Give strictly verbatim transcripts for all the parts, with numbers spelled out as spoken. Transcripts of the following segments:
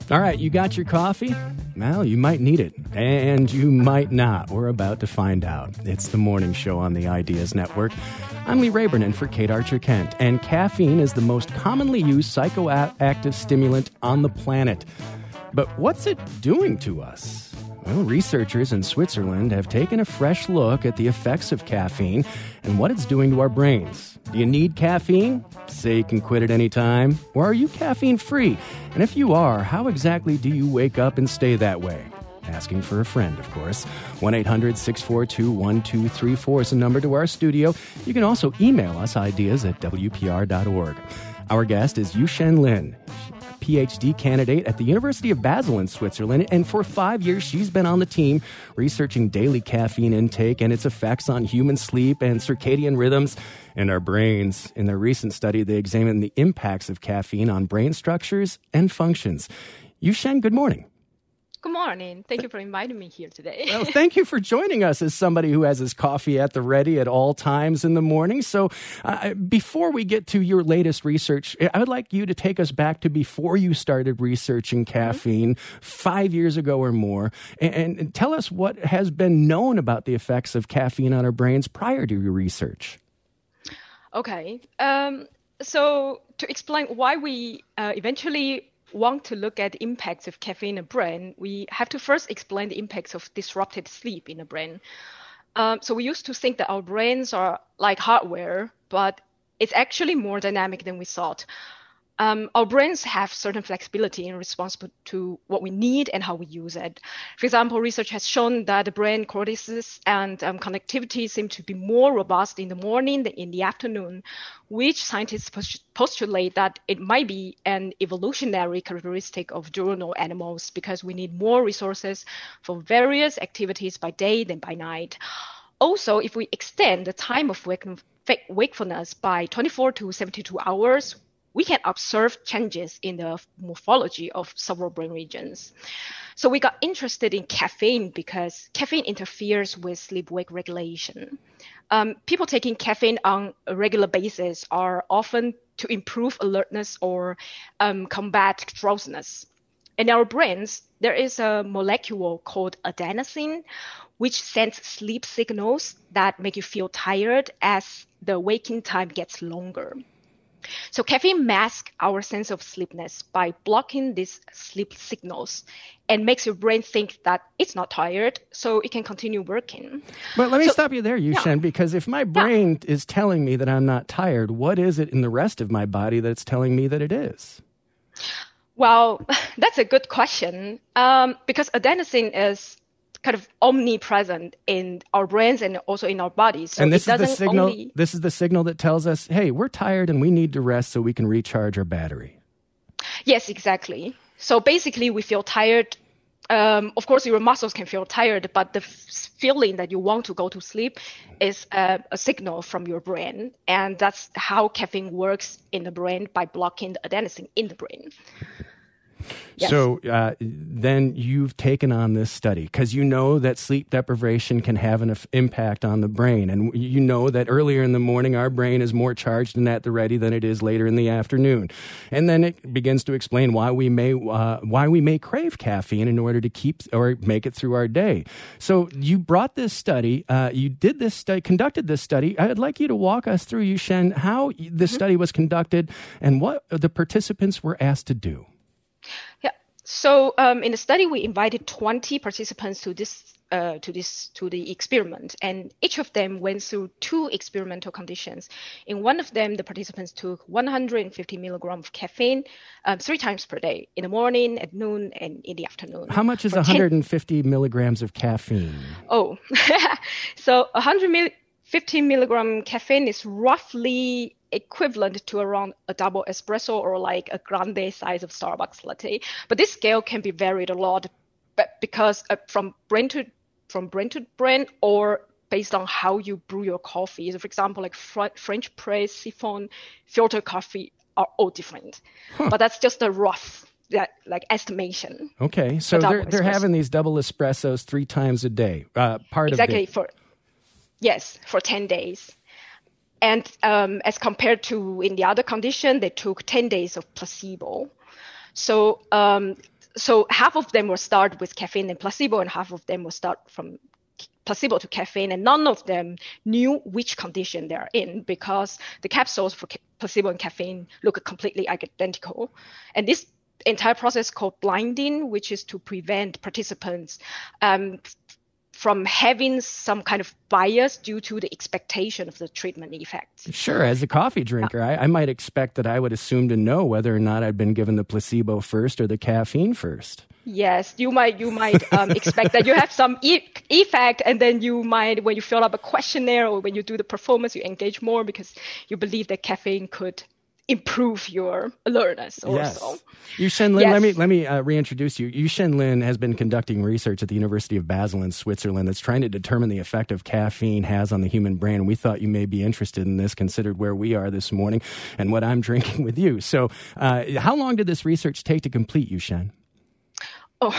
All right, you got your coffee? Well, you might need it, and you might not. We're about to find out. It's the morning show on the Ideas Network. I'm Lee Rayburn in for Kate Archer-Kent, and caffeine is the most commonly used psychoactive stimulant on the planet. But what's it doing to us? Well, researchers in Switzerland have taken a fresh look at the effects of caffeine and what it's doing to our brains. Do you need caffeine? Say you can quit at any time? Or are you caffeine-free? And if you are, how exactly do you wake up and stay that way? Asking for a friend, of course. one eight hundred six four two one two three four is the number to our studio. You can also email us ideas at w p r dot org. Our guest is Yuxian Lin, P H D candidate at the University of Basel in Switzerland, and for five years she's been on the team researching daily caffeine intake and its effects on human sleep and circadian rhythms in our brains. In their recent study, they examined the impacts of caffeine on brain structures and functions. Yuxian, good morning. Good morning. Thank you for inviting me here today. Well, thank you for joining us as somebody who has his coffee at the ready at all times in the morning. So uh, before we get to your latest research, I would like you to take us back to before you started researching caffeine, mm-hmm. five years ago or more, and, and tell us what has been known about the effects of caffeine on our brains prior to your research. Okay. Um, so to explain why we uh, eventually want to look at the impacts of caffeine in the brain, we have to first explain the impacts of disrupted sleep in the brain. Um, so we used to think that our brains are like hardware, but it's actually more dynamic than we thought. Um, our brains have certain flexibility in response to what we need and how we use it. For example, research has shown that the brain cortices and um, connectivity seem to be more robust in the morning than in the afternoon, which scientists postulate that it might be an evolutionary characteristic of diurnal animals because we need more resources for various activities by day than by night. Also, if we extend the time of wake- wakefulness by twenty-four to seventy-two hours, we can observe changes in the morphology of several brain regions. So we got interested in caffeine because caffeine interferes with sleep-wake regulation. Um, people taking caffeine on a regular basis are often to improve alertness or um, combat drowsiness. In our brains, there is a molecule called adenosine, which sends sleep signals that make you feel tired as the waking time gets longer. So caffeine masks our sense of sleepiness by blocking these sleep signals and makes your brain think that it's not tired, so it can continue working. But let me so, stop you there, Yuxian, yeah. because if my brain yeah. is telling me that I'm not tired, what is it in the rest of my body that's telling me that it is? Well, that's a good question, um, because adenosine is kind of omnipresent in our brains and also in our bodies. So and this it is the doesn't signal. only... This is the signal that tells us, "Hey, we're tired and we need to rest so we can recharge our battery." Yes, exactly. So basically, we feel tired. Um, of course, your muscles can feel tired, but the f- feeling that you want to go to sleep is uh, a signal from your brain, and that's how caffeine works in the brain by blocking the adenosine in the brain. Yes. So uh, then you've taken on this study because you know that sleep deprivation can have an f- impact on the brain. And you know that earlier in the morning, our brain is more charged and at the ready than it is later in the afternoon. And then it begins to explain why we may uh, why we may crave caffeine in order to keep or make it through our day. So you brought this study, uh, you did this study, conducted this study. I'd like you to walk us through, Yuxian, how this mm-hmm. study was conducted and what the participants were asked to do. Yeah. So um, in the study, we invited twenty participants to this uh, to this to the experiment, and each of them went through two experimental conditions. In one of them, the participants took one hundred fifty milligrams of caffeine um, three times per day, in the morning, at noon, and in the afternoon. How much is one hundred fifty milligrams of caffeine? Oh, so one hundred fifty milligram caffeine is roughly equivalent to around a double espresso or like a grande size of Starbucks latte. But this scale can be varied a lot, but because uh, from brain to from brain to brain or based on how you brew your coffee. So for example, like fr- French press, siphon, filter coffee are all different. Huh. But that's just a rough that like estimation. Okay, so they're they're having these double espressos three times a day. Uh, part exactly of the... for yes for ten days. And um, as compared to in the other condition, they took ten days of placebo. So um, so half of them will start with caffeine and placebo, and half of them will start from placebo to caffeine, and none of them knew which condition they are in because the capsules for ca- placebo and caffeine look completely identical. And this entire process called blinding, which is to prevent participants um, from having some kind of bias due to the expectation of the treatment effects. Sure. As a coffee drinker, I, I might expect that I would assume to know whether or not I'd been given the placebo first or the caffeine first. Yes, you might you might um, expect that you have some e- effect, and then you might, when you fill up a questionnaire or when you do the performance, you engage more because you believe that caffeine could improve your alertness also. Yes. Yusheng Lin, yes. let me let me uh, reintroduce you. Yusheng Lin has been conducting research at the University of Basel in Switzerland that's trying to determine the effect of caffeine has on the human brain. We thought you may be interested in this, considered where we are this morning and what I'm drinking with you. So uh, how long did this research take to complete, Yusheng? Oh,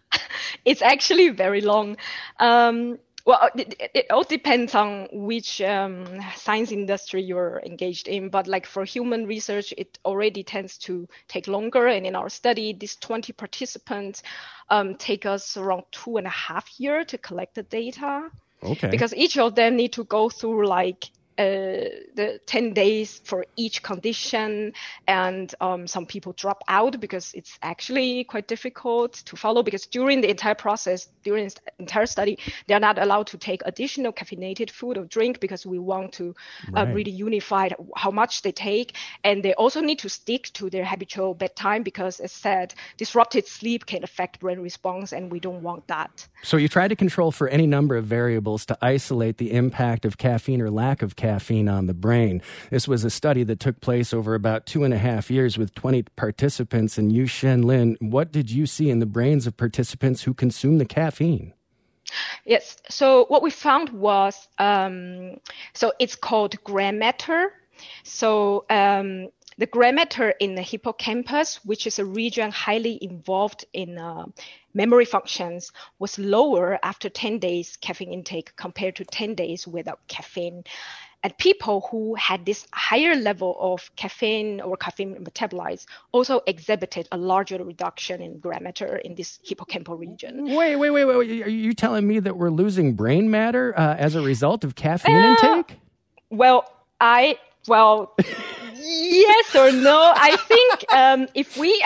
it's actually very long. Um, well, it, it all depends on which um, science industry you're engaged in. But like for human research, it already tends to take longer. And in our study, these twenty participants um, take us around two and a half years to collect the data. Okay. Because each of them need to go through like Uh, the ten days for each condition, and um, some people drop out because it's actually quite difficult to follow, because during the entire process, during the entire study, they're not allowed to take additional caffeinated food or drink because we want to right. uh, really unify how much they take. And they also need to stick to their habitual bedtime because, as said, disrupted sleep can affect brain response, and we don't want that. So you try to control for any number of variables to isolate the impact of caffeine or lack of caffeine on the brain. This was a study that took place over about two and a half years with twenty participants. And Yusheng Lin, what did you see in the brains of participants who consumed the caffeine? Yes. So what we found was, um, so it's called gray matter. So um, the gray matter in the hippocampus, which is a region highly involved in uh, memory functions, was lower after ten days caffeine intake compared to ten days without caffeine. And people who had this higher level of caffeine or caffeine metabolites also exhibited a larger reduction in gray matter in this hippocampal region. Wait, wait, wait, wait. Are you telling me that we're losing brain matter uh, as a result of caffeine uh, intake? Well, I, well, yes or no. I think um, if we...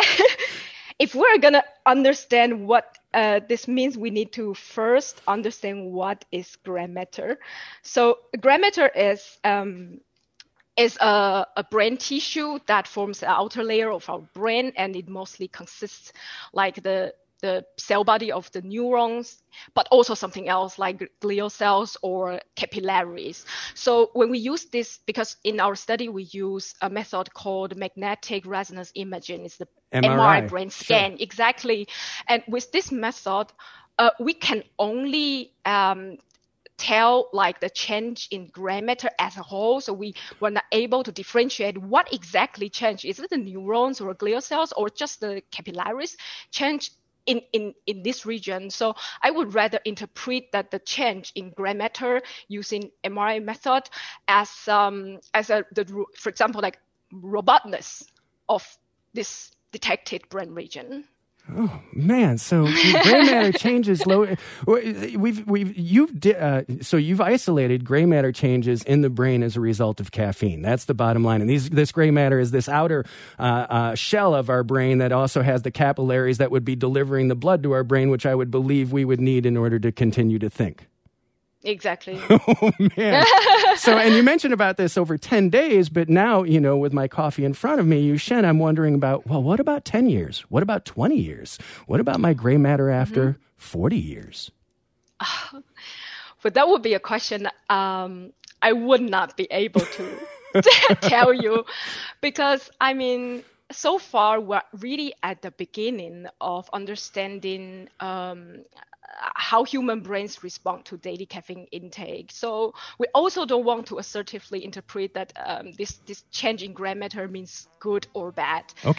If we're going to understand what uh, this means, we need to first understand what is gray matter. So gray matter is um, is a, a brain tissue that forms the outer layer of our brain, and it mostly consists like the the cell body of the neurons, but also something else like glial cells or capillaries. So when we use this, because in our study we use a method called magnetic resonance imaging, it's the M R I, M R I brain scan, sure. Exactly. And with this method, uh, we can only um, tell like the change in gray matter as a whole. So we were not able to differentiate what exactly changed. Is it the neurons or glial cells or just the capillaries change in, in, in this region? So I would rather interpret that the change in gray matter using M R I method as um, as a the for example like robustness of this detected brain region. Oh man! So gray matter changes low. We've we've you've uh, so you've isolated gray matter changes in the brain as a result of caffeine. That's the bottom line. And these this gray matter is this outer uh, uh, shell of our brain that also has the capillaries that would be delivering the blood to our brain, which I would believe we would need in order to continue to think. Exactly. Oh, man. So, and you mentioned about this over ten days, but now, you know, with my coffee in front of me, Yusheng, I'm wondering about, well, what about ten years? What about twenty years? What about my gray matter after mm-hmm. forty years? Uh, but that would be a question um, I would not be able to tell you, because, I mean, so far we're really at the beginning of understanding um, how human brains respond to daily caffeine intake. So we also don't want to assertively interpret that um, this, this change in gray matter means good or bad. Okay.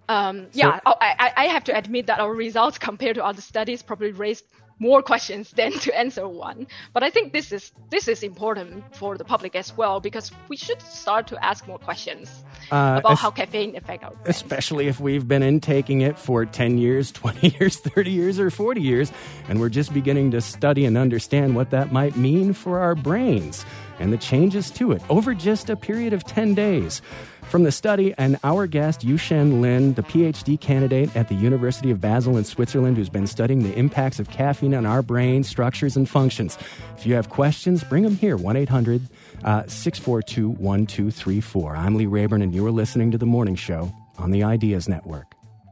Um, So- yeah, I, I have to admit that our results compared to other studies probably raised more questions than to answer one. But I think this is this is important for the public as well, because we should start to ask more questions Uh, about es- how caffeine affects our brains. Especially if we've been intaking it for ten years, twenty years, thirty years, or forty years, and we're just beginning to study and understand what that might mean for our brains and the changes to it over just a period of ten days. From the study, and our guest, Yusheng Lin, the P H D candidate at the University of Basel in Switzerland, who's been studying the impacts of caffeine on our brain structures and functions. If you have questions, bring them here, one eight hundred six four two one two three four. I'm Lee Rayburn, and you are listening to The Morning Show on the Ideas Network.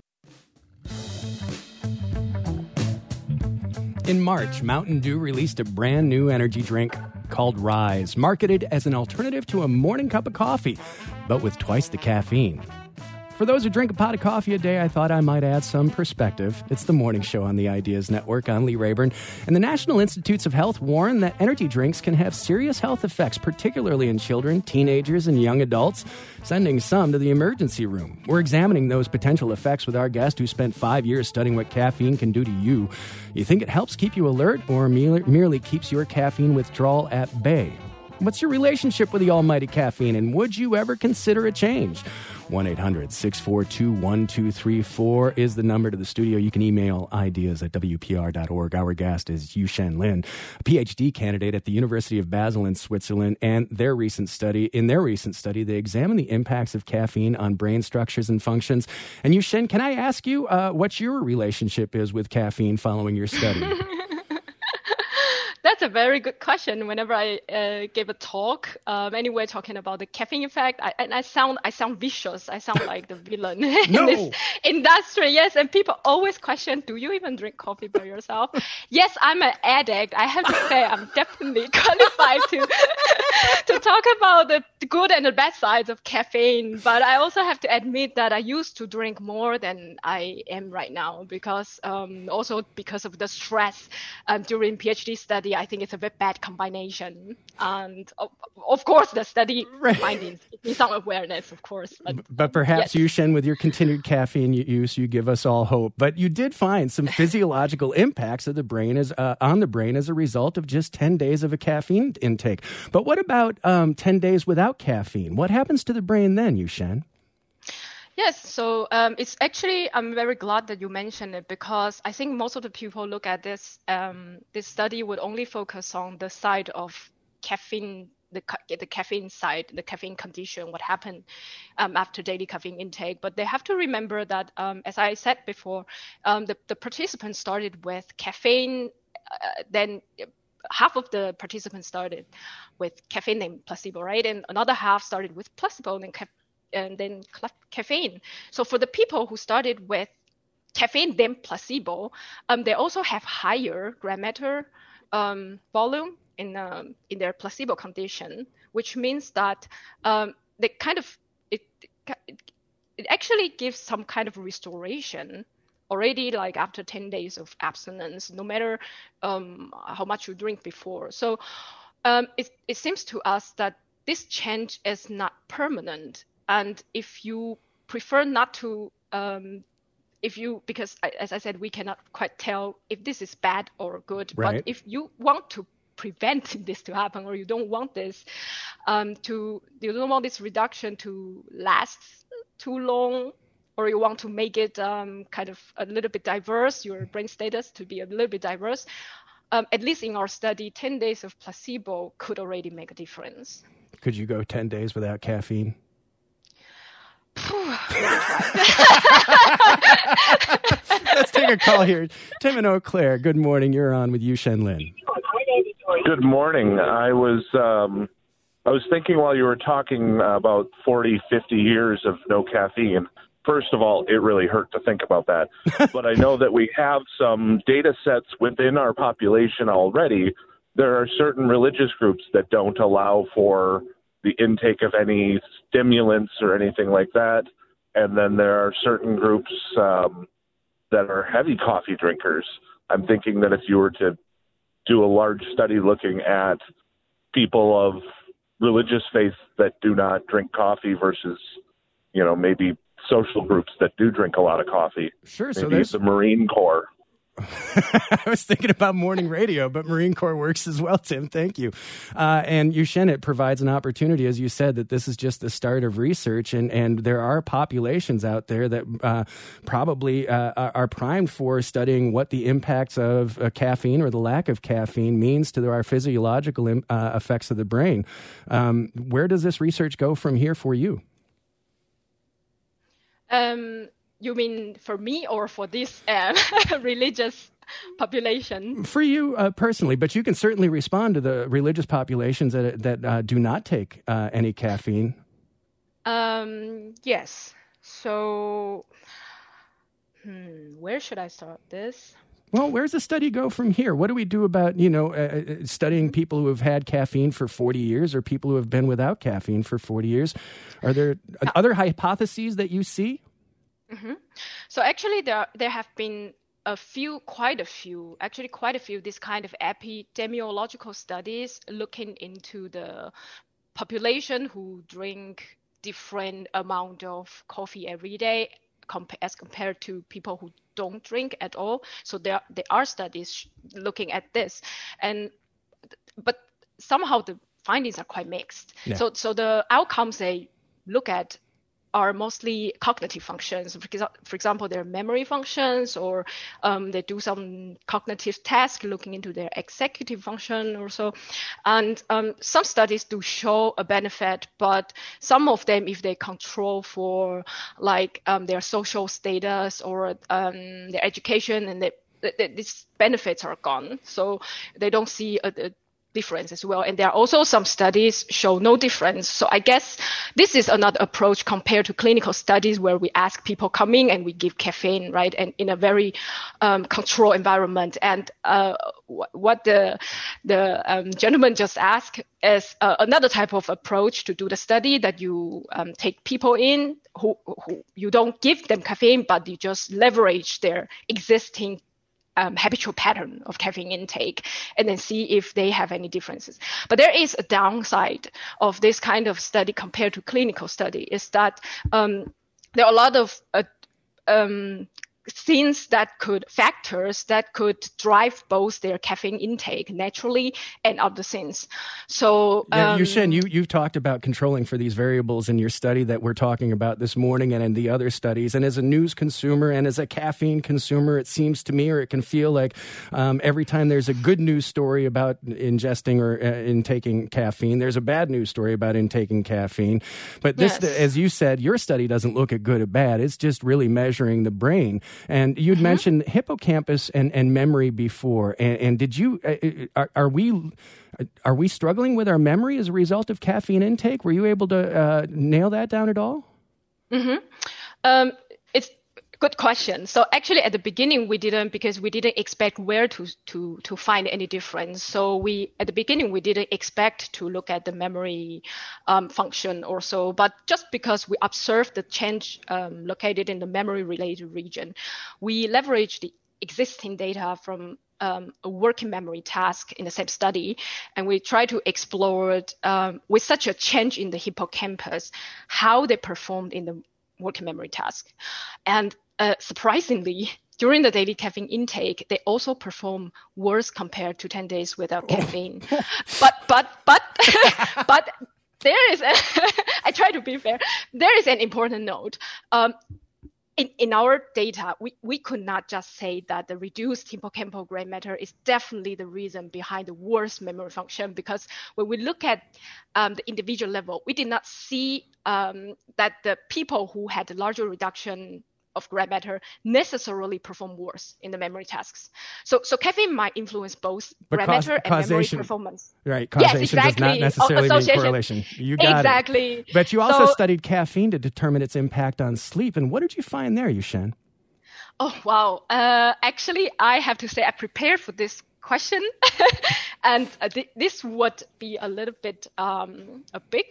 In March, Mountain Dew released a brand new energy drink called Rise, marketed as an alternative to a morning cup of coffee, but with twice the caffeine. For those who drink a pot of coffee a day, I thought I might add some perspective. It's the Morning Show on the Ideas Network. I'm Lee Rayburn. And the National Institutes of Health warn that energy drinks can have serious health effects, particularly in children, teenagers, and young adults, sending some to the emergency room. We're examining those potential effects with our guest who spent five years studying what caffeine can do to you. You think it helps keep you alert or merely keeps your caffeine withdrawal at bay? What's your relationship with the almighty caffeine, and would you ever consider a change? one eight hundred six four two one two three four is the number to the studio. You can email ideas at w p r dot org. Our guest is Yusheng Lin, a P H D candidate at the University of Basel in Switzerland, and their recent study, in their recent study, they examined the impacts of caffeine on brain structures and functions. And Yusheng, can I ask you uh, what your relationship is with caffeine following your study? That's a very good question. Whenever I uh, give a talk, um, anyway, talking about the caffeine effect, I, and I sound I sound vicious. I sound like the villain in No. this industry. Yes, and people always question, do you even drink coffee by yourself? Yes, I'm an addict. I have to say I'm definitely qualified to to talk about the good and the bad sides of caffeine. But I also have to admit that I used to drink more than I am right now, because um, also because of the stress um, during PhD study. I think it's a very bad combination. And of, of course, the study Right. findings give me some awareness, of course. But, But perhaps, yes. Yusheng, with your continued caffeine use, you give us all hope. But you did find some physiological impacts of the brain as uh, on the brain as a result of just ten days of a caffeine intake. But what about um, ten days without caffeine? What happens to the brain then, Yusheng? Yes, so um, it's actually, I'm very glad that you mentioned it, because I think most of the people look at this, um, this study would only focus on the side of caffeine, the, ca- the caffeine side, the caffeine condition, what happened um, after daily caffeine intake. But they have to remember that, um, as I said before, um, the, the participants started with caffeine, uh, then half of the participants started with caffeine and placebo, right? And another half started with placebo and caffeine. And then caffeine. So for the people who started with caffeine then placebo, um, they also have higher gram matter um, volume in um, in their placebo condition, which means that um, they kind of it it actually gives some kind of restoration already, like after ten days of abstinence, no matter um, how much you drink before. So um, it it seems to us that this change is not permanent. And if you prefer not to, um, if you, because as I said, we cannot quite tell if this is bad or good. Right. But if you want to prevent this to happen, or you don't want this um, to, you don't want this reduction to last too long, or you want to make it um, kind of a little bit diverse, your brain status to be a little bit diverse, um, at least in our study, ten days of placebo could already make a difference. Could you go ten days without caffeine? Let's take a call here. Tim in Eau Claire, good morning. You're on with Yusheng Lin. Good morning. I was um, I was thinking while you were talking about forty, fifty years of no caffeine. First of all, it really hurt to think about that. But I know that we have some data sets within our population already. There are certain religious groups that don't allow for the intake of any stimulants or anything like that. And then there are certain groups um, that are heavy coffee drinkers. I'm thinking that if you were to do a large study looking at people of religious faith that do not drink coffee versus, you know, maybe social groups that do drink a lot of coffee. Sure. Maybe So there's the Marine Corps. I was thinking about morning radio, but Marine Corps works as well, Tim. Thank you. Uh, and Yushen, it provides an opportunity, as you said, that this is just the start of research, and, and there are populations out there that uh, probably uh, are primed for studying what the impacts of uh, caffeine or the lack of caffeine means to our physiological uh, effects of the brain. Um, where does this research go from here for you? Um. You mean for me or for this um, religious population? For you uh, personally, but you can certainly respond to the religious populations that that uh, do not take uh, any caffeine. Um, yes. So, hmm, where should I start this? Well, where's the study go from here? What do we do about, you know, uh, studying people who have had caffeine for forty years or people who have been without caffeine for forty years? Are there other hypotheses that you see? Mm-hmm. So actually, there there have been a few, quite a few, actually quite a few, this kind of epidemiological studies looking into the population who drink different amount of coffee every day comp- as compared to people who don't drink at all. So there there are studies looking at this, and but somehow the findings are quite mixed. Yeah. So so the outcomes they look at are mostly cognitive functions. For example, their memory functions, or um, they do some cognitive task looking into their executive function or so. And um, some studies do show a benefit, but some of them, if they control for like um, their social status or um, their education, and they, they, these benefits are gone. So they don't see a, a difference as well. And there are also some studies show no difference. So I guess this is another approach compared to clinical studies where we ask people come in and we give caffeine, right? And in a very um, controlled environment. And uh, what the the um, gentleman just asked is uh, another type of approach to do the study, that you um, take people in who, who you don't give them caffeine, but you just leverage their existing Um, habitual pattern of caffeine intake, and then see if they have any differences. But there is a downside of this kind of study compared to clinical study, is that um, there are a lot of uh, um, things that could, factors that could drive both their caffeine intake naturally and other things. So, um, yeah, Yushen, you, you've talked about controlling for these variables in your study that we're talking about this morning and in the other studies. And as a news consumer and as a caffeine consumer, it seems to me, or it can feel like um, every time there's a good news story about ingesting or uh, intaking caffeine, there's a bad news story about intaking caffeine. But this, yes. as you said, your study doesn't look at good or bad. It's just really measuring the brain. And you'd mm-hmm. mentioned hippocampus and, and memory before. And, and did you, uh, are, are we, are we struggling with our memory as a result of caffeine intake? Were you able to uh, nail that down at all? Mm-hmm. Um, it's a good question. So actually at the beginning we didn't, because we didn't expect where to, to, to find any difference. So we, at the beginning, we didn't expect to look at the memory um, function or so, but just because we observed the change um, located in the memory related region, we leveraged the existing data from um, a working memory task in the same study, and we try to explore um, with such a change in the hippocampus, how they performed in the working memory task. And uh, surprisingly, during the daily caffeine intake, they also perform worse compared to ten days without caffeine. but, but, but, but there is, a I try to be fair, there is an important note. Um, In, in our data, we, we could not just say that the reduced hippocampal gray matter is definitely the reason behind the worst memory function, because when we look at um, the individual level, we did not see um, that the people who had a larger reduction of gray matter necessarily perform worse in the memory tasks. So so caffeine might influence both but gray cause, matter and memory performance. Right, causation yes, exactly. does not necessarily oh, mean correlation. You got exactly. it. But you also so, studied caffeine to determine its impact on sleep. And what did you find there, Yushen? Oh, wow. Uh, actually, I have to say I prepared for this question. and uh, th- this would be a little bit um, a big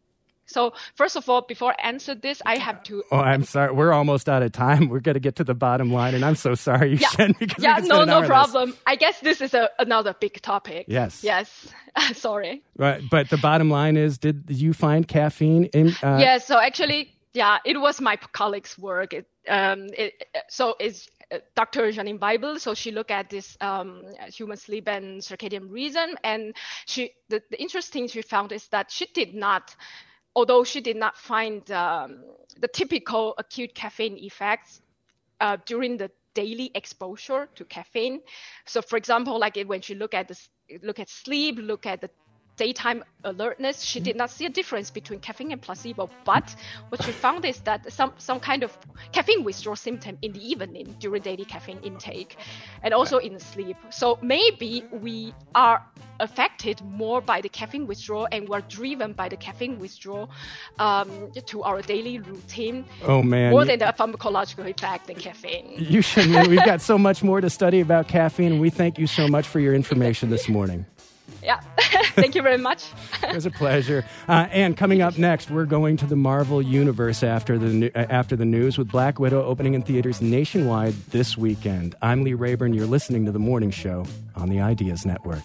So first of all, before I answer this, I have to... Oh, I'm sorry. We're almost out of time. We're going to get to the bottom line, and I'm so sorry, Yushen. Yeah, because yeah we no, no an problem. I guess this is a, another big topic. Yes. Yes. Sorry. Right. But the bottom line is, did you find caffeine in... Uh... Yeah, so actually, Yeah, it was my colleague's work. It, um, it, so it's uh, Doctor Janine Bible. So she looked at this um, human sleep and circadian rhythm, and she the, the interesting she found is that she did not, although she did not find um, the typical acute caffeine effects uh, during the daily exposure to caffeine. So, for example, like when she look at this, look at sleep, look at the daytime alertness, she did not see a difference between caffeine and placebo. But what she found is that some some kind of caffeine withdrawal symptom in the evening during daily caffeine intake, and also in the sleep. So maybe we are affected more by the caffeine withdrawal, and we're driven by the caffeine withdrawal um, to our daily routine. Oh man! More you, than the pharmacological effect than caffeine. You should. We've got so much more to study about caffeine. We thank you so much for your information this morning. Yeah, thank you very much. It was a pleasure. Uh, and coming up next, we're going to the Marvel Universe after the uh, after the news with Black Widow opening in theaters nationwide this weekend. I'm Lee Rayburn. You're listening to The Morning Show on the Ideas Network.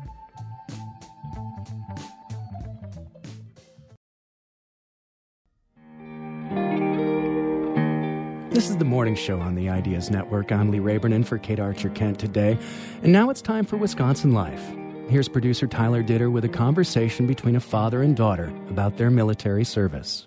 This is The Morning Show on the Ideas Network. I'm Lee Rayburn in for Kate Archer-Kent today. And now it's time for Wisconsin Life. Here's producer Tyler Ditter with a conversation between a father and daughter about their military service.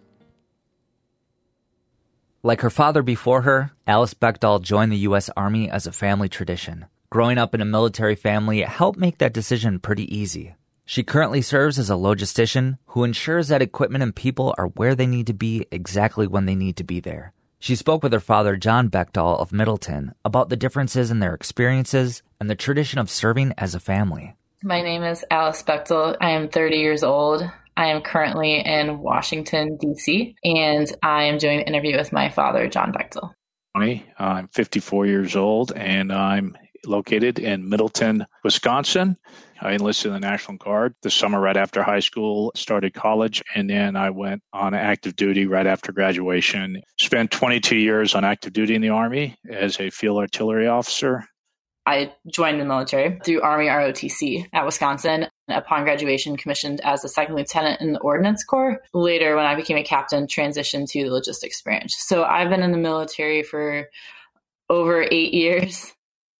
Like her father before her, Alice Bechdahl joined the U S Army as a family tradition. Growing up in a military family helped make that decision pretty easy. She currently serves as a logistician who ensures that equipment and people are where they need to be exactly when they need to be there. She spoke with her father, John Bechdahl of Middleton, about the differences in their experiences and the tradition of serving as a family. My name is Alice Bechdahl. I am thirty years old. I am currently in Washington, D C, and I am doing an interview with my father, John Bechdahl. I'm fifty-four years old, and I'm located in Middleton, Wisconsin. I enlisted in the National Guard the summer right after high school, started college, and then I went on active duty right after graduation. Spent twenty-two years on active duty in the Army as a field artillery officer. I joined the military through Army R O T C at Wisconsin. Upon graduation, commissioned as a second lieutenant in the Ordnance Corps. Later, when I became a captain, transitioned to the logistics branch. So I've been in the military for over eight years.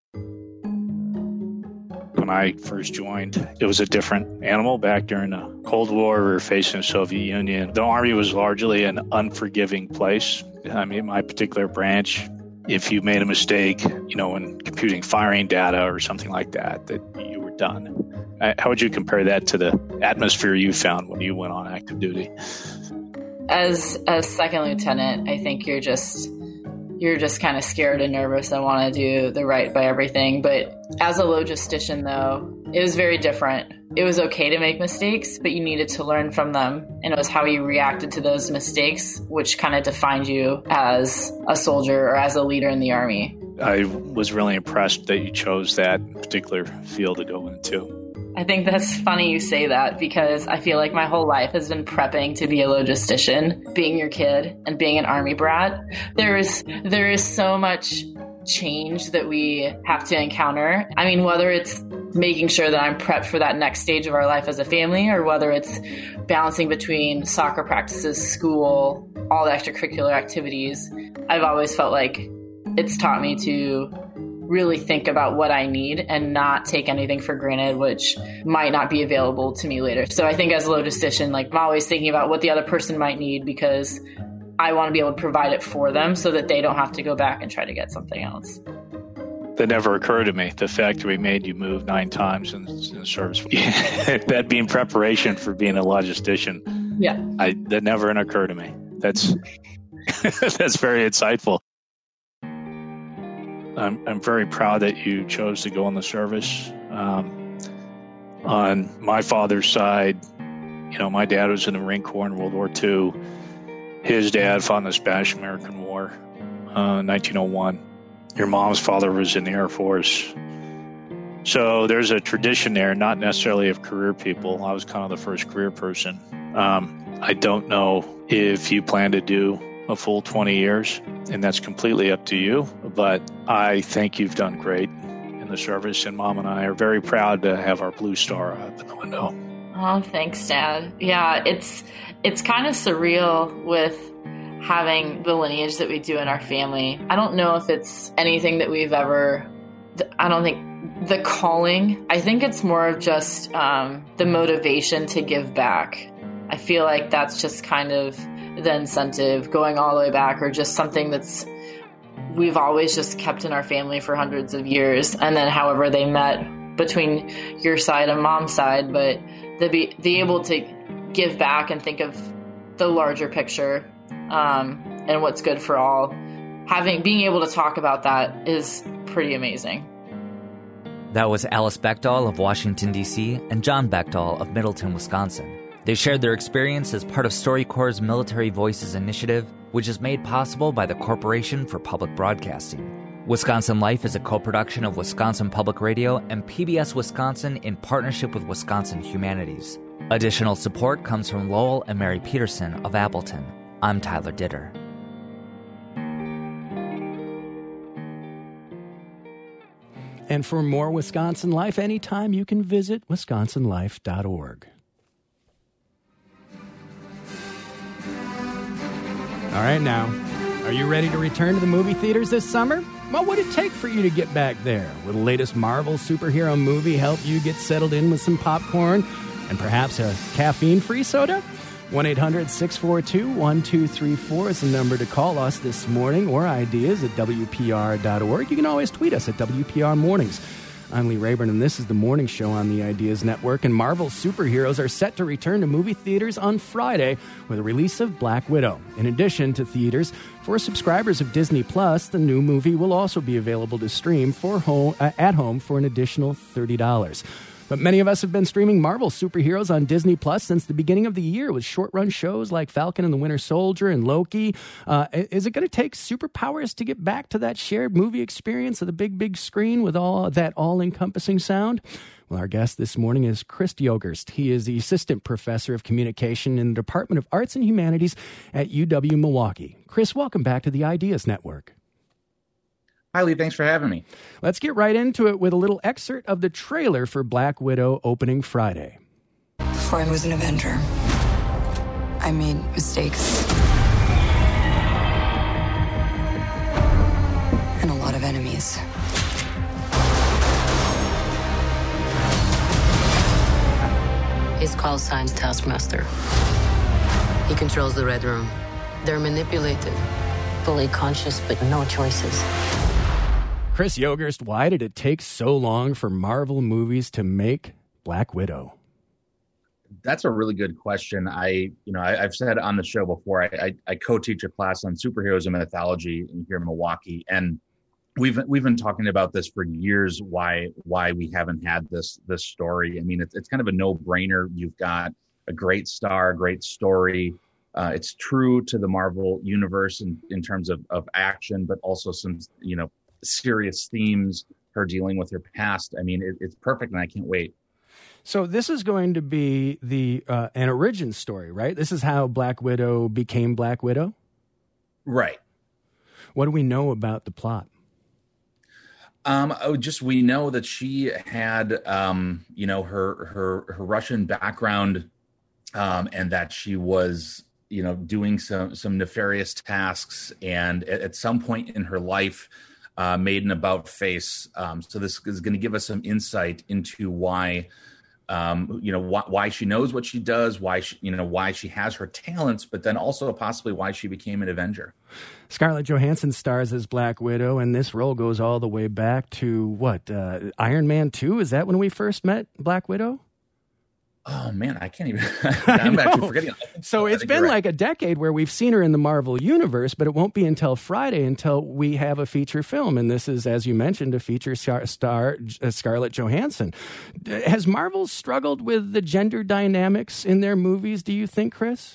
When I first joined, it was a different animal. Back during the Cold War, we were facing the Soviet Union. The Army was largely an unforgiving place. I mean, my particular branch, if you made a mistake, you know, when computing firing data or something like that, that you were done. How would you compare that to the atmosphere you found when you went on active duty? As a second lieutenant, I think you're just you're just kind of scared and nervous and want to do the right by everything. But as a logistician, though, it was very different. It was okay to make mistakes, but you needed to learn from them. And it was how you reacted to those mistakes, which kind of defined you as a soldier or as a leader in the Army. I was really impressed that you chose that particular field to go into. I think that's funny you say that, because I feel like my whole life has been prepping to be a logistician, being your kid and being an Army brat. There is, there is so much change that we have to encounter. I mean, whether it's making sure that I'm prepped for that next stage of our life as a family, or whether it's balancing between soccer practices, school, all the extracurricular activities, I've always felt like it's taught me to really think about what I need and not take anything for granted, which might not be available to me later. So I think as a logistician, like, I'm always thinking about what the other person might need, because I want to be able to provide it for them so that they don't have to go back and try to get something else. That never occurred to me. The factory made you move nine times in, in service. That being preparation for being a logistician. Yeah. I, that never occurred to me. That's that's very insightful. I'm I'm very proud that you chose to go in the service. Um, on my father's side, you know, my dad was in the Marine Corps in World War Two. His dad fought in the Spanish-American War uh, in nineteen oh one. Your mom's father was in the Air Force. So there's a tradition there, not necessarily of career people. I was kind of the first career person. Um, I don't know if you plan to do a full twenty years, and that's completely up to you. But I think you've done great in the service, and Mom and I are very proud to have our blue star up in the window. Oh, thanks, Dad. Yeah, it's it's kind of surreal with having the lineage that we do in our family. I don't know if it's anything that we've ever, I don't think the calling, I think it's more of just um, the motivation to give back. I feel like that's just kind of the incentive going all the way back, or just something that's we've always just kept in our family for hundreds of years. And then however they met between your side and mom's side, but the be, be able to give back and think of the larger picture um, and what's good for all. Having being able to talk about that is pretty amazing. That was Alice Bechdahl of Washington, D C, and John Bechdahl of Middleton, Wisconsin. They shared their experience as part of StoryCorps' Military Voices initiative, which is made possible by the Corporation for Public Broadcasting. Wisconsin Life is a co-production of Wisconsin Public Radio and P B S Wisconsin in partnership with Wisconsin Humanities. Additional support comes from Lowell and Mary Peterson of Appleton. I'm Tyler Ditter. And for more Wisconsin Life, anytime you can visit wisconsin life dot org. All right, now, are you ready to return to the movie theaters this summer? What would it take for you to get back there? Will the latest Marvel superhero movie help you get settled in with some popcorn and perhaps a caffeine-free soda? one eight hundred six four two one two three four is the number to call us this morning, or ideas at W P R dot org. You can always tweet us at W P R Mornings. I'm Lee Rayburn, and this is the Morning Show on the Ideas Network. And Marvel superheroes are set to return to movie theaters on Friday with the release of Black Widow. In addition to theaters, for subscribers of Disney Plus, the new movie will also be available to stream for home, uh, at home for an additional thirty dollars. But many of us have been streaming Marvel superheroes on Disney Plus since the beginning of the year with short-run shows like Falcon and the Winter Soldier and Loki. Uh, is it going to take superpowers to get back to that shared movie experience of the big, big screen with all that all-encompassing sound? Well, our guest this morning is Chris Yogerst. He is the Assistant Professor of Communication in the Department of Arts and Humanities at U W-Milwaukee. Chris, welcome back to the Ideas Network. Hi, Lee. Thanks for having me. Let's get right into it with a little excerpt of the trailer for Black Widow opening Friday. Before I was an Avenger, I made mistakes. And a lot of enemies. His call sign's Taskmaster. He controls the Red Room. They're manipulated, fully conscious, but no choices. Chris Yogerst, why did it take so long for Marvel movies to make Black Widow? That's a really good question. I, you know, I, I've said on the show before, I, I, I co-teach a class on superheroes and mythology here in Milwaukee, and we've we've been talking about this for years. Why why we haven't had this this story? I mean, it's it's kind of a no-brainer. You've got a great star, great story. Uh, it's true to the Marvel universe in, in terms of, of action, but also some, you know, serious themes, her dealing with her past. I mean, it, it's perfect, and I can't wait. So this is going to be the uh, an origin story, right? This is how Black Widow became Black Widow? Right. What do we know about the plot? Um, oh, just we know that she had, um, you know, her her her Russian background, um, and that she was, you know, doing some some nefarious tasks, and at, at some point in her life, uh, made an about face. Um, so this is going to give us some insight into why, um, you know, why, why she knows what she does, why she, you know, why she has her talents, but then also possibly why she became an Avenger. Scarlett Johansson stars as Black Widow, and this role goes all the way back to what, uh, Iron Man two? Is that when we first met Black Widow? Oh, man, I can't even. I'm actually forgetting. So it's been like a decade where we've seen her in the Marvel Universe, but it won't be until Friday until we have a feature film. And this is, as you mentioned, a feature star, star uh, Scarlett Johansson. Has Marvel struggled with the gender dynamics in their movies, do you think, Chris?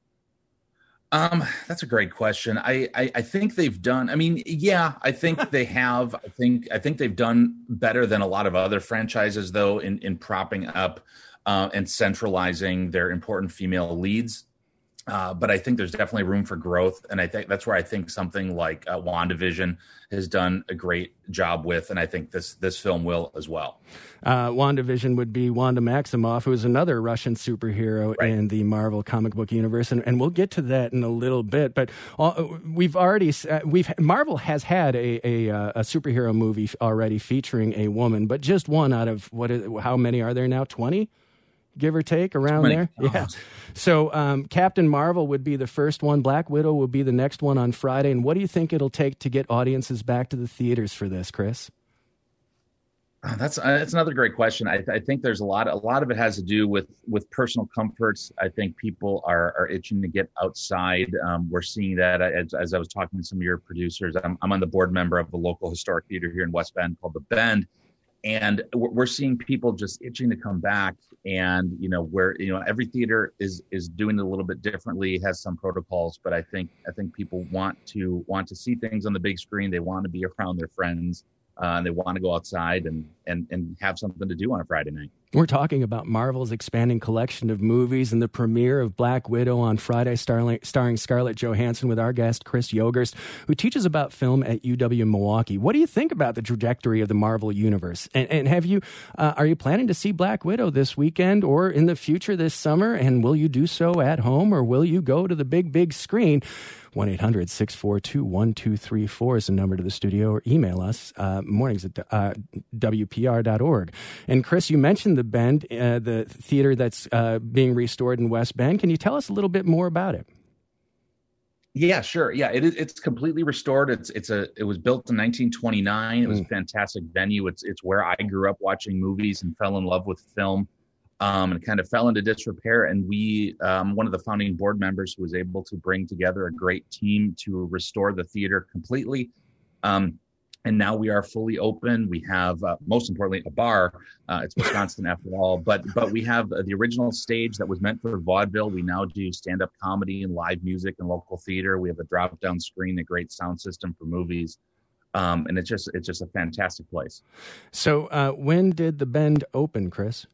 Um, that's a great question. I, I, I think they've done, I mean, yeah, I think they have. I think I think they've done better than a lot of other franchises, though, in, in propping up Uh, and centralizing their important female leads. Uh, but I think there's definitely room for growth. And I think that's where I think something like uh, WandaVision has done a great job with. And I think this this film will as well. Uh, WandaVision would be Wanda Maximoff, who is another Russian superhero right. in the Marvel comic book universe. And, and we'll get to that in a little bit. But all, we've already, uh, we've Marvel has had a, a, a superhero movie already featuring a woman, but just one out of, what is, how many are there now? twenty? Give or take around there. Oh. Yeah. So um, Captain Marvel would be the first one. Black Widow will be the next one on Friday. And what do you think it'll take to get audiences back to the theaters for this, Chris? Oh, that's uh, that's another great question. I, I think there's a lot. A lot of it has to do with with personal comforts. I think people are are itching to get outside. Um, we're seeing that as, as I was talking to some of your producers. I'm, I'm on the board member of a local historic theater here in West Bend called The Bend. And we're seeing people just itching to come back. And, you know, where, you know, every theater is is doing it a little bit differently, has some protocols. But I think I think people want to want to see things on the big screen. They want to be around their friends. Uh, and they want to go outside and, and, and have something to do on a Friday night. We're talking about Marvel's expanding collection of movies and the premiere of Black Widow on Friday, starring, starring Scarlett Johansson, with our guest, Chris Yogerst, who teaches about film at U W-Milwaukee. What do you think about the trajectory of the Marvel Universe? And, and have you, uh, are you planning to see Black Widow this weekend or in the future this summer? And will you do so at home, or will you go to the big, big screen? one eight hundred six four two one two three four is the number to the studio, or email us uh, mornings at uh, W P R dot org. And Chris, you mentioned the Bend, uh, the theater that's uh, being restored in West Bend. Can you tell us a little bit more about it? Yeah, sure. Yeah, it is. It's completely restored. It's it's a. It was built in nineteen twenty-nine. It was mm. a fantastic venue. It's it's where I grew up watching movies and fell in love with film. Um, and kind of fell into disrepair. And we, um, one of the founding board members, who was able to bring together a great team to restore the theater completely. Um, and now we are fully open. We have, uh, most importantly, a bar. Uh, it's Wisconsin after all. But but we have uh, the original stage that was meant for vaudeville. We now do stand-up comedy and live music and local theater. We have a drop-down screen, a great sound system for movies. Um, and it's just it's just a fantastic place. So uh, when did the Bend open, Chris?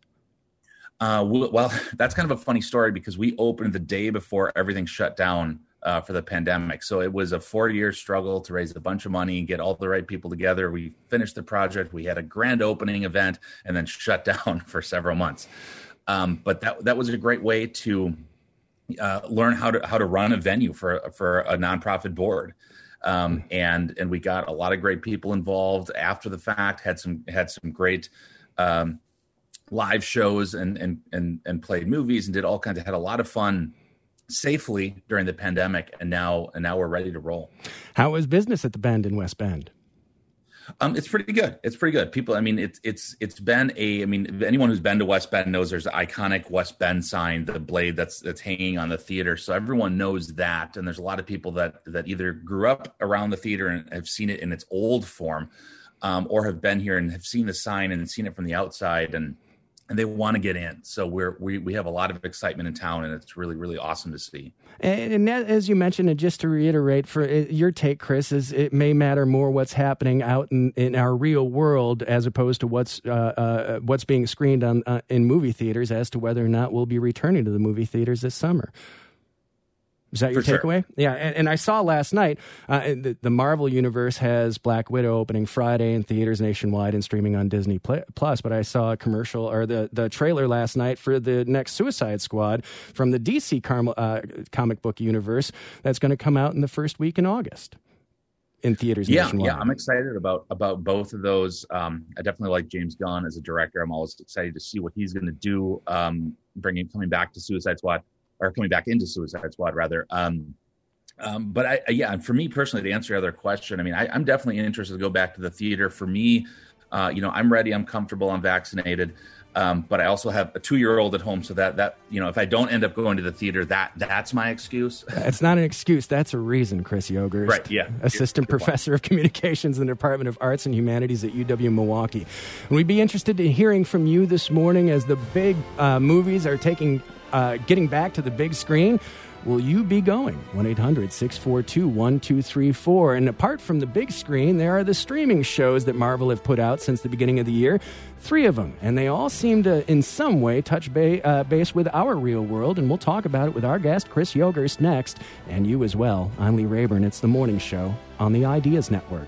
Uh, well, that's kind of a funny story, because we opened the day before everything shut down uh, for the pandemic. So it was a four-year struggle to raise a bunch of money and get all the right people together. We finished the project. We had a grand opening event and then shut down for several months. Um, but that that was a great way to uh, learn how to how to run a venue for for a nonprofit board. Um, and and we got a lot of great people involved after the fact. Had some had some great. Um, live shows and, and, and, and played movies and did all kinds of, had a lot of fun safely during the pandemic. And now, and now we're ready to roll. How is business at the Bend in West Bend? Um, it's pretty good. It's pretty good. People, I mean, it's, it's, it's been a, I mean, anyone who's been to West Bend knows there's an iconic West Bend sign, the blade that's, that's hanging on the theater. So everyone knows that. And there's a lot of people that, that either grew up around the theater and have seen it in its old form, um, or have been here and have seen the sign and seen it from the outside, and and they want to get in. So we're, we we have a lot of excitement in town, and it's really, really awesome to see. And, and as you mentioned, and just to reiterate, for your take, Chris, is it may matter more what's happening out in, in our real world as opposed to what's uh, uh, what's being screened on uh, in movie theaters, as to whether or not we'll be returning to the movie theaters this summer. Is that your For takeaway? Sure. Yeah, and, and I saw last night uh, the, the Marvel Universe has Black Widow opening Friday in theaters nationwide and streaming on Disney Plus. But I saw a commercial, or the, the trailer last night for the next Suicide Squad from the D C Carmel, uh, comic book universe that's going to come out in the first week in August in theaters yeah, nationwide. Yeah, I'm excited about about both of those. Um, I definitely like James Gunn as a director. I'm always excited to see what he's going to do, um, bringing coming back to Suicide Squad. Or coming back into Suicide Squad, rather. Um, um, but I, I, yeah, for me personally, to answer your other question, I mean, I, I'm definitely interested to go back to the theater. For me, uh, you know, I'm ready, I'm comfortable, I'm vaccinated, um, but I also have a two-year-old at home, so that that you know, if I don't end up going to the theater, that that's my excuse. It's not an excuse; that's a reason. Chris Yogerst, right? Yeah, assistant Good professor point. of communications in the Department of Arts and Humanities at U W-Milwaukee. And we'd be interested in hearing from you this morning as the big uh, movies are taking. Uh, getting back to the big screen. will you be going? one eight hundred six four two one two three four. And apart from the big screen, there are the streaming shows that Marvel have put out since the beginning of the year. Three of them, and they all seem to, in some way, touch ba- uh, base with our real world, and we'll talk about it with our guest, Chris Yogerst, next, and you as well. I'm Lee Rayburn. It's The Morning Show on the Ideas Network.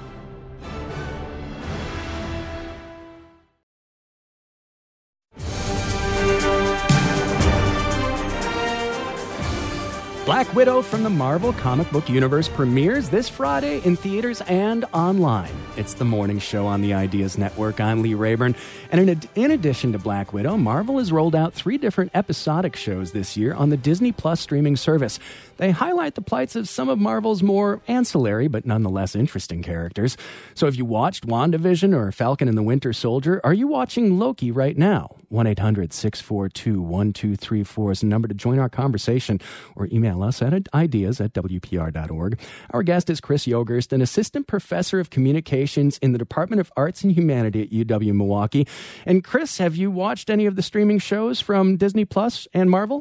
Black Widow from the Marvel Comic Book Universe premieres this Friday in theaters and online. It's The Morning Show on the Ideas Network. I'm Lee Rayburn. And in, ad- in addition to Black Widow, Marvel has rolled out three different episodic shows this year on the Disney Plus streaming service. They highlight the plights of some of Marvel's more ancillary but nonetheless interesting characters. So if you watched WandaVision or Falcon and the Winter Soldier, are you watching Loki right now? one eight hundred six four two one two three four is the number to join our conversation, or email us at ideas at w p r dot org. Our guest is Chris Yogerst, an assistant professor of communications in the Department of Arts and Humanity at U W Milwaukee. And Chris, have you watched any of the streaming shows from Disney Plus and Marvel?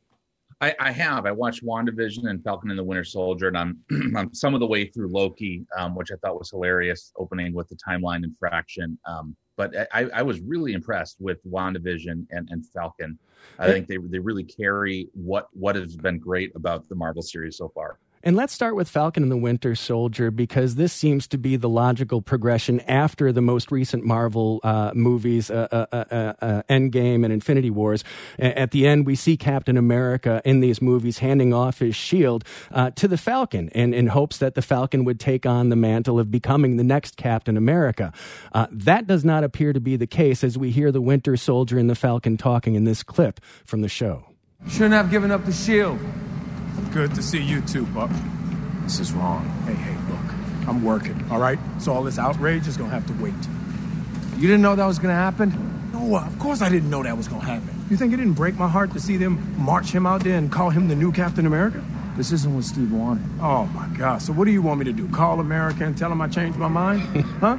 I, I have. I watched WandaVision and Falcon and the Winter Soldier, and I'm, I'm some of the way through Loki, um, which I thought was hilarious, opening with the timeline infraction. Um, but I, I was really impressed with WandaVision and, and Falcon. I think they they really carry what what has been great about the Marvel series so far. And let's start with Falcon and the Winter Soldier, because this seems to be the logical progression after the most recent Marvel uh, movies, uh, uh, uh, uh, Endgame and Infinity Wars. At the end, we see Captain America in these movies handing off his shield uh, to the Falcon in, in hopes that the Falcon would take on the mantle of becoming the next Captain America. Uh, that does not appear to be the case as we hear the Winter Soldier and the Falcon talking in this clip from the show. Shouldn't have given up the shield. Good to see you too, Buck. This is wrong. Hey, hey, look, I'm working, all right? So all this outrage is gonna have to wait. You didn't know that was gonna happen? No, of course I didn't know that was gonna happen. You think it didn't break my heart to see them march him out there and call him the new Captain America? This isn't what Steve wanted. Oh, my God. So what do you want me to do? Call America and tell him I changed my mind? Huh?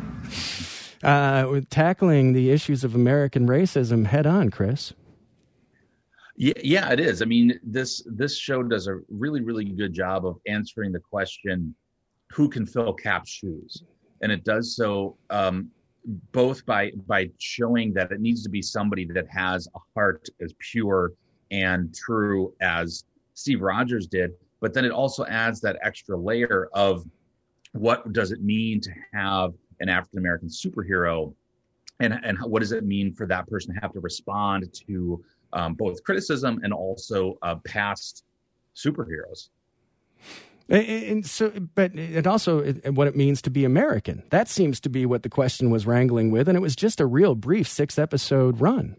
Uh, with tackling the issues of American racism head on, Chris. Yeah, yeah, it is. I mean, this this show does a really, really good job of answering the question, who can fill Cap's shoes? And it does so um, both by by showing that it needs to be somebody that has a heart as pure and true as Steve Rogers did, but then it also adds that extra layer of what does it mean to have an African-American superhero, and, and what does it mean for that person to have to respond to Um, both criticism and also uh, past superheroes. And, and so, but it also what it means to be American. That seems to be what the question was wrangling with, and it was just a real brief six episode run.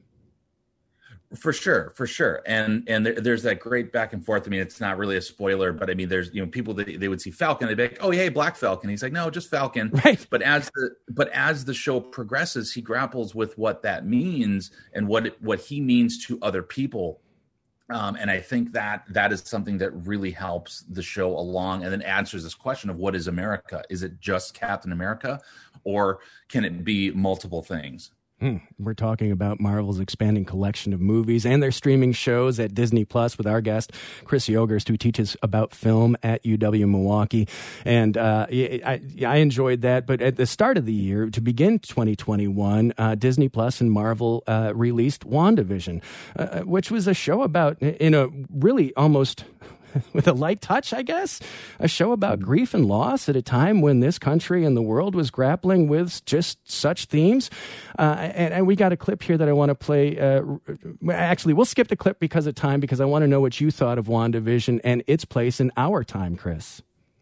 For sure, for sure, and and there, there's that great back and forth. I mean, it's not really a spoiler, but I mean, there's you know people that they would see Falcon, they'd be like, "Oh, hey, Black Falcon." He's like, "No, just Falcon." Right. But as the but as the show progresses, he grapples with what that means and what it, what he means to other people, um, and I think that that is something that really helps the show along, and then answers this question of what is America? Is it just Captain America, or can it be multiple things? Hmm. We're talking about Marvel's expanding collection of movies and their streaming shows at Disney Plus with our guest, Chris Yogerst, who teaches about film at U W Milwaukee. And uh, I, I enjoyed that. But at the start of the year, to begin twenty twenty-one, uh, Disney Plus and Marvel uh, released WandaVision, uh, which was a show about, in a really almost... with a light touch, I guess, a show about grief and loss at a time when this country and the world was grappling with just such themes. Uh, and, and we got a clip here that I want to play. Uh, actually, we'll skip the clip because of time, because I want to know what you thought of WandaVision and its place in our time, Chris.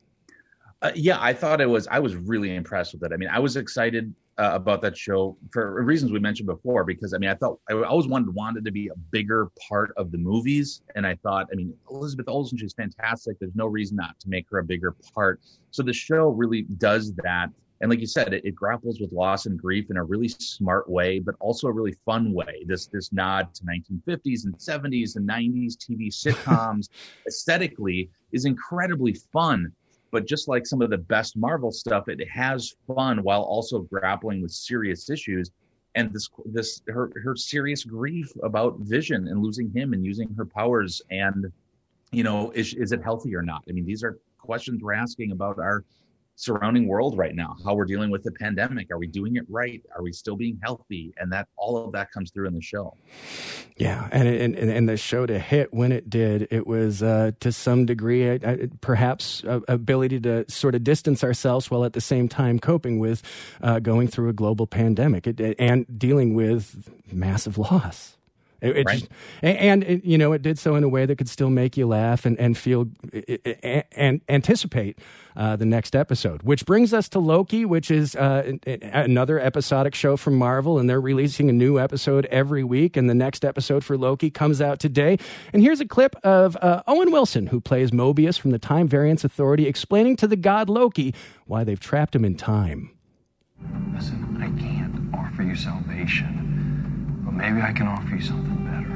Uh, yeah, I thought it was, I was really impressed with it. I mean, I was excited uh, about that show for reasons we mentioned before, because I mean, I thought, I always wanted Wanda to be a bigger part of the movies. And I thought, I mean, Elizabeth Olsen, she's fantastic. There's no reason not to make her a bigger part. So the show really does that. And like you said, it, it grapples with loss and grief in a really smart way, but also a really fun way. This this nod to nineteen fifties and seventies and nineties T V sitcoms aesthetically is incredibly fun. But just like some of the best Marvel stuff, it has fun while also grappling with serious issues. And this, this, her, her serious grief about Vision and losing him and using her powers. And you know, is, is it healthy or not? I mean, these are questions we're asking about our surrounding world right now, how we're dealing with the pandemic. Are we doing it right? Are we still being healthy? And that all of that comes through in the show. Yeah, and and, and the show to hit when it did, it was uh, to some degree uh, perhaps a ability to sort of distance ourselves while at the same time coping with uh, going through a global pandemic it, it, and dealing with massive loss. It, it right. just, and, it, you know, it did so in a way that could still make you laugh and, and feel and anticipate uh, the next episode, which brings us to Loki, which is uh, another episodic show from Marvel, and they're releasing a new episode every week, and the next episode for Loki comes out today. And here's a clip of uh, Owen Wilson, who plays Mobius from the Time Variance Authority, explaining to the god Loki why they've trapped him in time. Listen, I can't offer you salvation. Maybe I can offer you something better.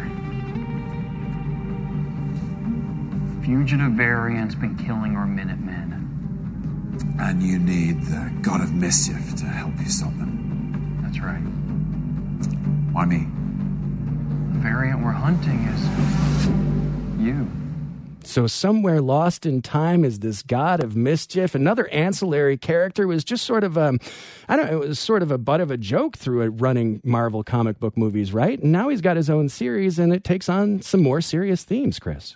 Fugitive Variant's been killing our Minutemen. And you need the God of Mischief to help you stop them. That's right. Why me? The variant we're hunting is you. So somewhere lost in time is this god of mischief. Another ancillary character was just sort of, um, I don't know, it was sort of a butt of a joke through a running Marvel comic book movies, right? And now he's got his own series, and it takes on some more serious themes, Chris.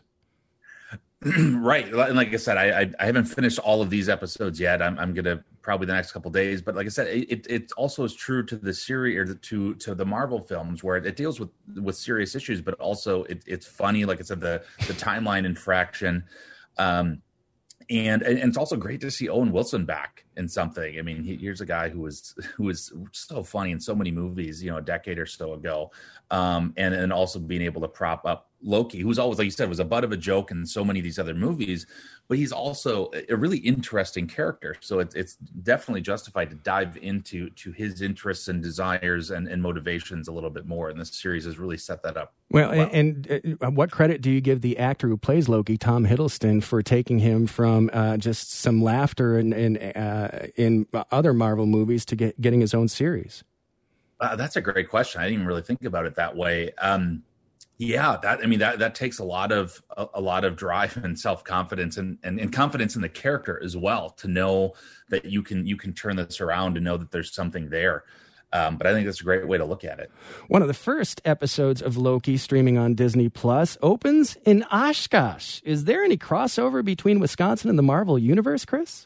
Right. And like I said, I, I I haven't finished all of these episodes yet. I'm I'm gonna probably the next couple of days. But like I said, it it also is true to the series or to to the Marvel films where it deals with with serious issues, but also it, it's funny. Like I said, the the timeline infraction. Um, And, and it's also great to see Owen Wilson back in something. I mean, he, here's a guy who was who was so funny in so many movies, you know, a decade or so ago, um, and and also being able to prop up Loki, who's always, like you said, was a butt of a joke in so many of these other movies, but he's also a really interesting character. So it's it's definitely justified to dive into to his interests and desires and, and motivations a little bit more. And this series has really set that up. Well, well. And, and uh, what credit do you give the actor who plays Loki, Tom Hiddleston, for taking him from uh, just some laughter in in, uh, in other Marvel movies to get, getting his own series? Uh, that's a great question. I didn't even really think about it that way. Um, Yeah, that I mean that that takes a lot of a, a lot of drive and self-confidence and, and and confidence in the character as well, to know that you can you can turn this around and know that there's something there. Um, but I think that's a great way to look at it. One of the first episodes of Loki, streaming on Disney Plus, opens in Oshkosh. Is there any crossover between Wisconsin and the Marvel Universe, Chris?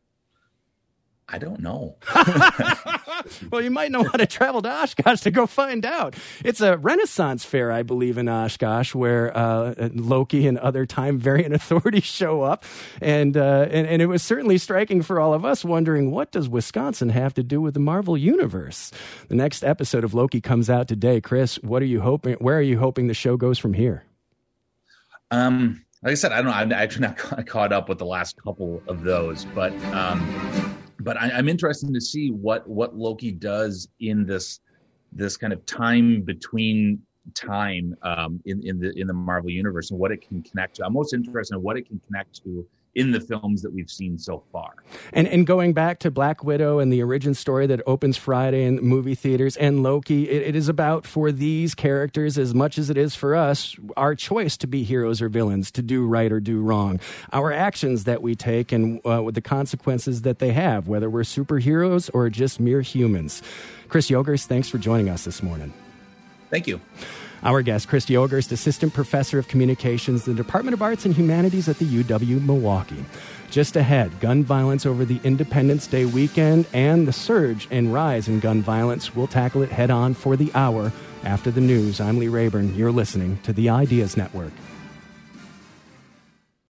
I don't know. Well, you might know how to travel to Oshkosh to go find out. It's a Renaissance fair, I believe, in Oshkosh, where uh, Loki and other Time Variant authorities show up. And, uh, and and it was certainly striking for all of us, wondering, what does Wisconsin have to do with the Marvel Universe? The next episode of Loki comes out today. Chris, what are you hoping? Where are you hoping the show goes from here? Um, like I said, I don't know. I'm actually not ca- caught up with the last couple of those, but. Um, But I, I'm interested to see what, what Loki does in this this kind of time between time um, in in the in the Marvel universe, and what it can connect to. I'm most interested in what it can connect to in the films that we've seen so far. And and going back to Black Widow and the origin story that opens Friday in movie theaters, and Loki, it, it is about, for these characters as much as it is for us, our choice to be heroes or villains, to do right or do wrong, our actions that we take, and uh, with the consequences that they have, whether we're superheroes or just mere humans. Chris Yogers, thanks for joining us this morning. Thank you. Our guest, Chris Yogers, Assistant Professor of Communications in the Department of Arts and Humanities at the U W-Milwaukee. Just ahead, gun violence over the Independence Day weekend and the surge and rise in gun violence. We'll tackle it head on for the hour. After the news, I'm Lee Rayburn. You're listening to the Ideas Network.